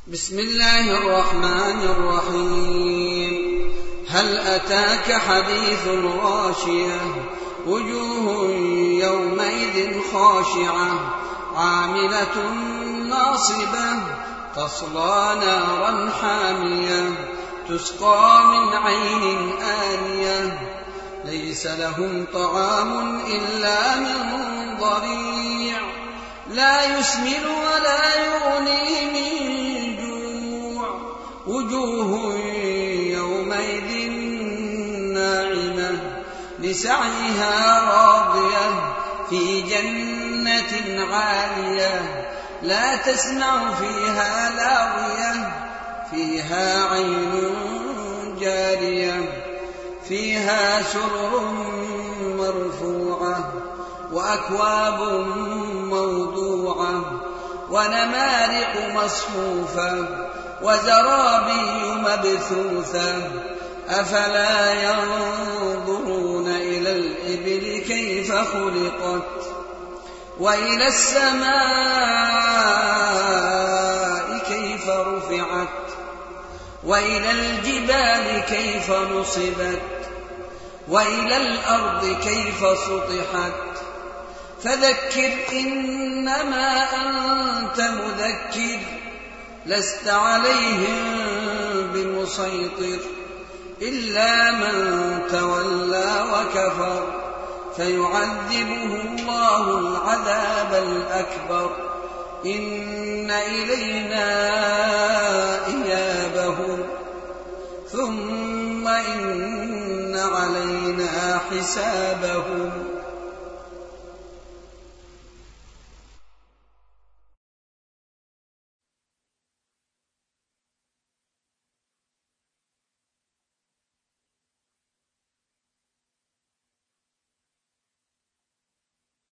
بسم الله الرحمن الرحيم. هل أتاك حديث الغاشية وجوه يومئذ خاشعة عاملة ناصبة تصلى نارا حامية تسقى من عين آنية ليس لهم طعام إلا من ضريع لا يسمن ولا يغني من جوع وجوه يومئذ ناعمة لسعيها راضية في جنة عالية لا تسمع فيها لاغية فيها عين جارية فيها سرر مرفوعة وأكواب موضوعة ونمارق مصفوفة وزرابي مبثوثة أفلا ينظرون إلى الإبل كيف خلقت وإلى السماء كيف رفعت وإلى الجبال كيف نصبت وإلى الأرض كيف سطحت فذكر إنما أنت مذكر لست عليهم بمسيطر إلا من تولى وكفر فيعذبه الله العذاب الأكبر إن إلينا إيابهم ثم إن علينا حسابهم